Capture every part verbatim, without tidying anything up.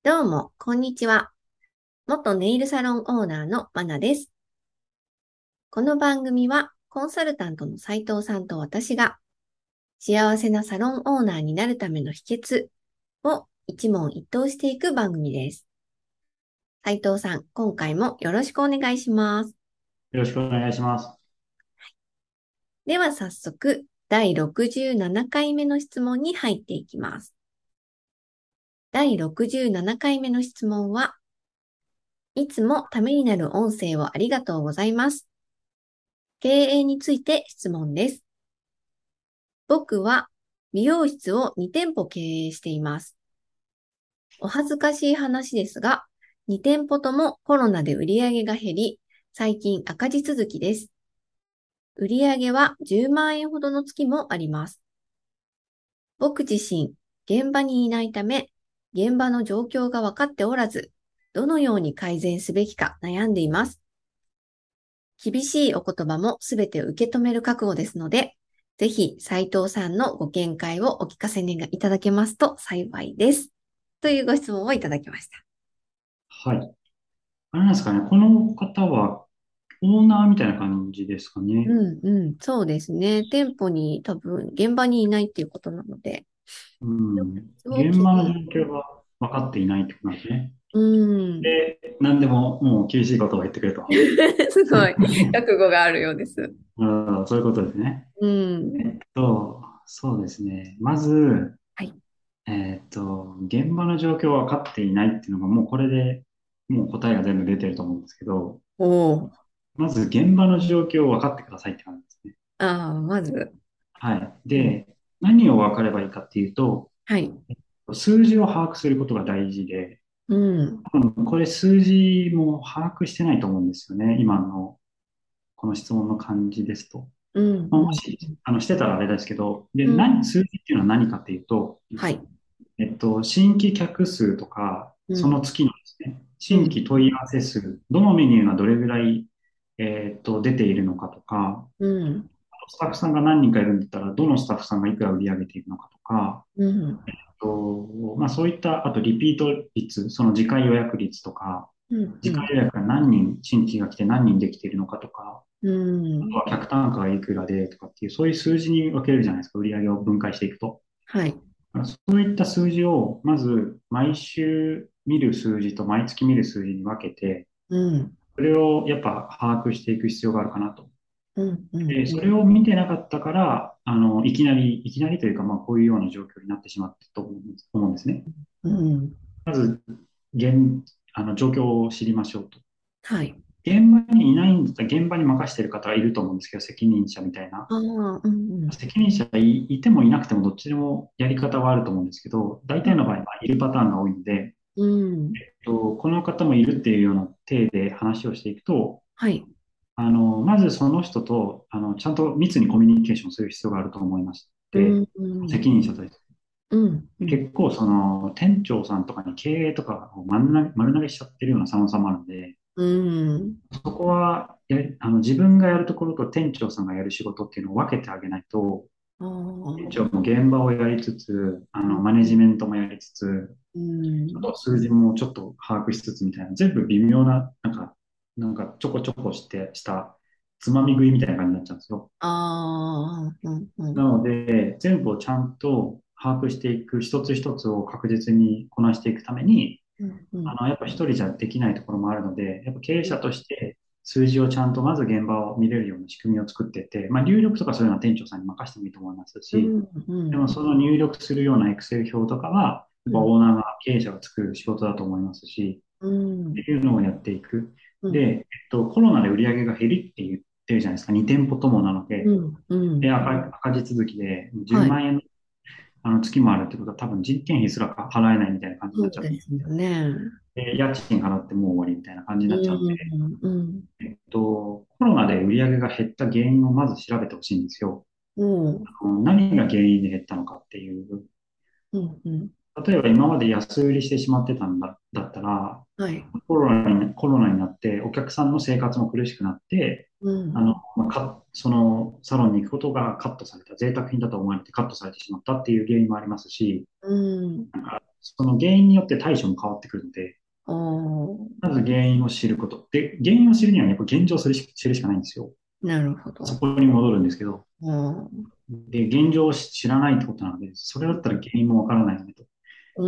どうも、こんにちは。元ネイルサロンオーナーのマナです。この番組は、コンサルタントの斉藤さんと私が、幸せなサロンオーナーになるための秘訣を一問一答していく番組です。斉藤さん、今回もよろしくお願いします。 よろしくお願いします。 では早速、だいろくじゅうななかいめの質問に入っていきます。だいろくじゅうななかいめの質問は、いつもためになる音声をありがとうございます。経営について質問です。僕は美容室をに店舗経営しています。お恥ずかしい話ですが、に店舗ともコロナで売り上げが減り、最近赤字続きです。売り上げはじゅうまん円ほどの月もあります。僕自身、現場にいないため、現場の状況が分かっておらず、どのように改善すべきか悩んでいます。厳しいお言葉もすべて受け止める覚悟ですので、ぜひ斉藤さんのご見解をお聞かせいただけますと幸いです。というご質問をいただきました。 はい。あれなんですかね。この方はオーナーみたいな感じですかね。 うんうん、そうですね。店舗に多分現場にいないっていうことなので、 うん。 を経現場の営。 状況が分かっていないってことなんですね。 うん。 で、何でももう厳しいことを言ってくれと。 すごい。覚悟があるようです。 うん、そういうことですね。 うん。 と、そうですね。まず、 はい。 えっと、現場の状況が分かっていないっていうのがもうこれでもう答えが全部出てると思うんですけど、 おー。 まず現場の状況を分かってくださいって感じですね。 ああ、まず。 はい。 うん。 で、何を分かればいいかっていうと、 はい。 数字を把握することが大事で、 うん。 うん、これ数字も把握してないと思うんですよね。今のこの質問の感じですと。 うん。 まあ、 うん。 もし、あの、してたらあれですけど、で、 うん。 何、数字っていうのは何かっていうと、 はい。 えっと、新規客数とか、 うん。 その月のですね、 うん。 新規問い合わせ数、どのメニューがどれぐらい、えっと、出ているのかとか、 うん。 スタッフさんが何人かいるんだったら、どのスタッフさんがいくら売り上げているのかとか、 うん。 と、まあそういった、あとリピート率、その次回予約率とか、 うん。う次回ん。 予約が何人、新規が来て何人できているのかとか、 うあとん。 は客単価がいくらでとかっていう、そういう数字に分けるじゃないですか、売り上げを分解していくと。 はい。 そういった数字を、まず毎週見る数字と毎月見る数字に分けて、 うん。 それをやっぱ把握していく必要があるかなと。 うん。うん。 で、 うん。 それを見てなかったから、あの、いきなり、いきなりというか、まあこういうような状況になってしまったと思うんです思うんですね。 うん。 まず、現、あの、状況を知りましょうと。 はい。 現場にいないんだったら、現場に任している方がいると思うんですけど、責任者みたいな。 ああ、うん。うん。 責任者がい、いてもいなくても、どっちでもやり方はあると思うんですけど、大体の場合はいるパターンが多いので、 うん。 とこの方もいるっていうような体で話をしていくと、 はい。 あの、まずその人と、あの、ちゃんと密にコミュニケーションする必要があると思いましうて、 ん。うん。 責任者とです。 うん。うん。 結構、その、店長さんとかに経営とかを丸投げ丸投げしちゃってるようなサロンさんもあるので、 うん。 そこはやり、あの、自分がやるところと店長さんがやる仕事っていうのを分けてあげないと、 ああ。 店長も現場をやりつつ、あの、 うん。 マネジメントもやりつつ、 うん。 あとは数字もちょっと把握しつつみたいな、全部微妙な、なんか、なんかちょこちょこして、したつまみ食いみたいな感じになっちゃうんですよ。 ああ。うん。うん。 なので、全部をちゃんと把握していく、一つ一つを確実にこなしていくために、 うん。うん。 あの、やっぱ一人じゃできないところもあるので、やっぱ経営者として数字をちゃんとまず現場を見れるような仕組みを作っていって、まあ、入力とかそういうのは店長さんに任せてもいいと思いますし、 うん。うん。 でもその入力するような Excel 表とかは、やっぱうん。 オーナーが、経営者が作る仕事だと思いますし、 うん。 っていうのをやっていく。で、 うん。 えっと、コロナで売り上げが減りって言ってるじゃないですか。に店舗ともなので、 うん。うん。 で、赤、赤字続きで10 はい。 万円あの月もあるってことは多分人件費すら払えないみたいな感じにそなっちゃって、 うですよね。 で、家賃払ってもう終わりみたいな感じにうなっちゃうので、 ん。うん。 えっと、コロナで売り上げが減った原因をまず調べてほしいんですよ。 うん。 あの何が原因で減ったのかっていう。 うん。うん。 例えば今まで安売りしてしまってたんだ、だったら、 はい。 コロナに、コロナになってお客さんの生活も苦しくなって、 うん。 あの、まあ、か、そのサロンに行くことがカットされた、贅沢品だと思われてカットされてしまったっていう原因もありますし、 うん。 その原因によって対処も変わってくるので、 おー、 まず原因を知ること。で、原因を知るにはやっぱ現状を知るし知るしかないんですよ。 なるほど。 そこに戻るんですけど、 おー、 で、現状を知らないってことなので、それだったら原因もわからないよねと。 うん、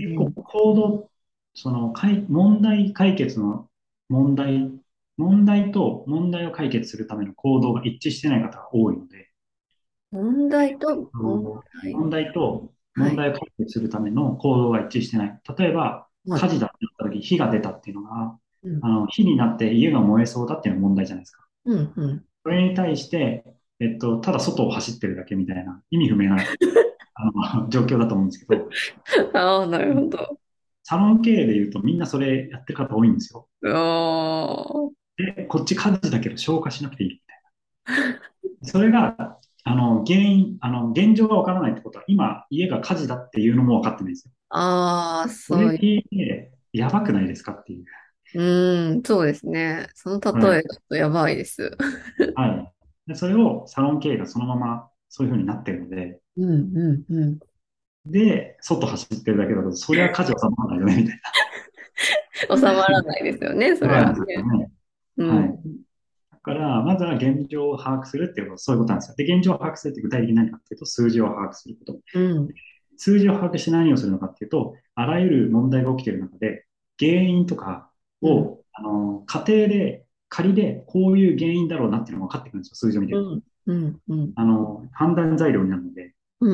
結構うん。 行動、その解問題解決の問題、問題と問題を解決するための行動が一致してない方が多いので、 問題と問題。 問題とはい。 問題を解決するための行動が一致してない。例えば、 はい。 火事だってなった時、火が出たっていうのが、 うん、 あの、火になって家が燃えそうだっていうのが問題じゃないですか。 うん、うん。 それに対して、えっと、ただ外を走ってるだけみたいな、意味不明な、あの、状況だと思うんですけど、 ああ、なるほど。 サロン経営で言うとみんなそれやってる方多いんですよ。 おー。 で、こっち火事だけど消化しなくていいみたいな。それが、あの、原因、あの、現状がわからないってことは、今、家が火事だっていうのも分かってないんですよ。 ああ、 それそういう。 聞いて、やばくないですかっていう。 うーん、そうですね。その例え、 はい。 ちょっとやばいです。 はい。で、それをサロン経営がそのままそういうふうになってるので、 うん、うん、うん。 で、外走ってるだけだと、そりゃ火事収まらないよね、みたい収まらないですよね、そな。そうなんですよれはね。 ね。 うん。 はい。だから、まずは現状を把握するっていうのはそういうことなんですよ。で、現状を把握するって具体的に何かっていうと、数字を把握すること。 うん。 数字を把握して何をするのかっていうと、あらゆる問題が起きている中で、原因とかうん。 を、あの、仮定で、仮でこういう原因だろうなっていうのが分かってくるんですよ、数字を見てると。 うん。うん。うん。 あの、判断材料になるので、 うん。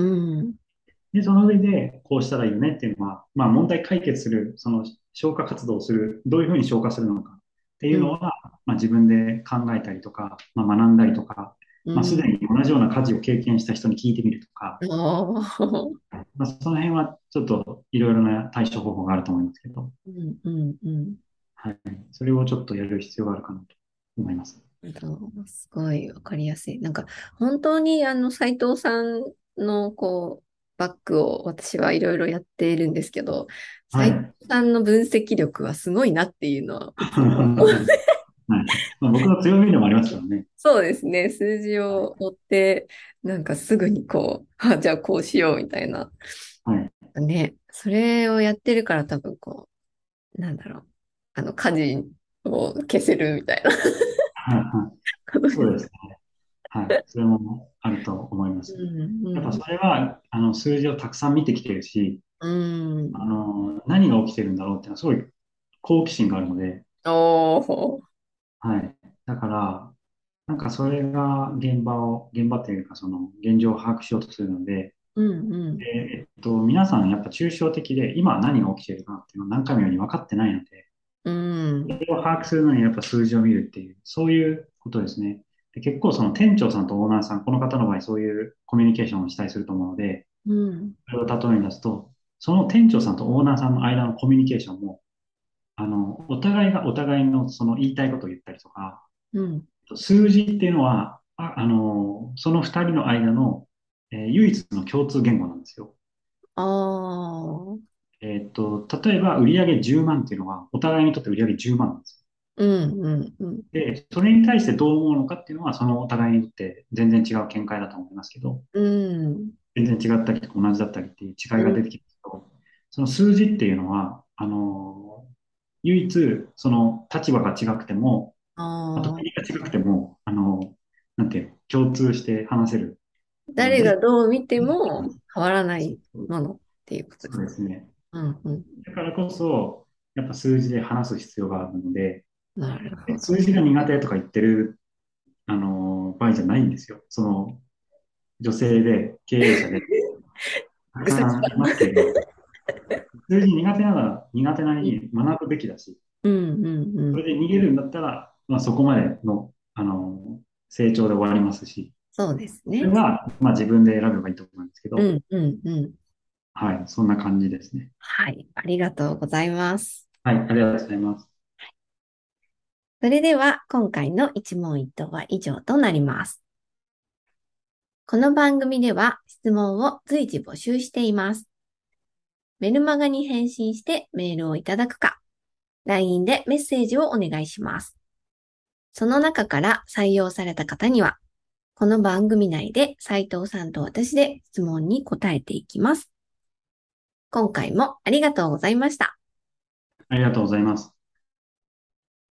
で、その上で、こうしたらいいよねっていうのは、まあ、問題解決する、その消化活動をする、どういうふうに消化するのかっていううん。 のは、まあ、自分で考えたりとか、まあ、学んだりとか、まあ、すうん。 でに同じような家事を経験した人に聞いてみるとか、 ああ。 まあ、その辺はちょっといろいろな対処方法があると思いますけど、 うん。うん。うん。 はい。それをちょっとやる必要があるかなと思います。 そうすごいわかりやすい。なんか、本当にあの、斉藤さんの、こう、バックを私はいろいろやっているんですけど、斉藤はい。 さんの分析力はすごいなっていうのは、いつも思う。 はい。まあ、僕の強みでもありますからね。 そうですね。数字を追って、なんかすぐにこう、あ、じゃあこうしようみたいな。 はい。 ね。それをやってるから多分こう、なんだろう。あの、家事を消せるみたいなはい。はい。 ことです。 そうですね。はい。それもあると思いまうす。 ん、うん、 やっぱそれは、あの、数字をたくさん見てきてるし、 うん。 あの、何が起きてるんだろうっていうのはすごい好奇心があるので、 おー。 はい。だから、なんかそれが現場を、現場というかその現状を把握しようとするので、 うん、うん、 でえっと、皆さんやっぱ抽象的で、今何が起きてるかなっていうのを何回もように分かってないので、 うん、 それを把握するのにやっぱ数字を見るっていう、そういうことですね。で結構その店長さんとオーナーさん、この方の場合そういうコミュニケーションをしたりすると思うので、 うん、 それを例えに出すと、その店長さんとオーナーさんの間のコミュニケーションも、あの、お互いがお互いのその言いたいことを言ったりとか、 うん。 数字っていうのは、あ、あの、その二人の間の、えー唯一の共通言語なんですよ。 ああ、 えっと、例えば売上じゅうまんっていうのは、お互いにとって売上じゅうまんなんですうん、うん、うん、 よ。で、それに対してどう思うのかっていうのは、そのお互いにとって全然違う見解だと思いますけど、 うん、 全然違ったりとか同じだったりっていう違いうん。 が出てきますけど、その数字っていうのは、あの、唯一、その立場が違くても、あとああ、 国が違くても、あの、なんていうの、共通して話せるもので、 誰がどう見ても変わらないものっていうことでそうす。 ですね。 うん、うん。 だからこそ、やっぱ数字で話す必要があるので、 なるほど。 数字が苦手とか言ってる、あの、場合じゃないんですよ。その、女性で経営者でたくうさぎさんいますけど、数字苦手なら苦手なりに学ぶべきだし、 うん、うん、うん。 それで逃げるんだったら、まあ、そこまでの、あの、成長で終わりますし、 そうですね。 それは、まあ、自分で選べばいいと思うんですけど、 うん、うん、うん。 はい、そんな感じですね。 はい。ありがとうございます。 はい、ありがとうございます。 それでは、今回の一問一答は以上となります。この番組では質問を随時募集しています。メルマガに返信してメールをいただくか、ライン でメッセージをお願いします。その中から採用された方には、この番組内で斉藤さんと私で質問に答えていきます。 今回もありがとうございました。 ありがとうございます。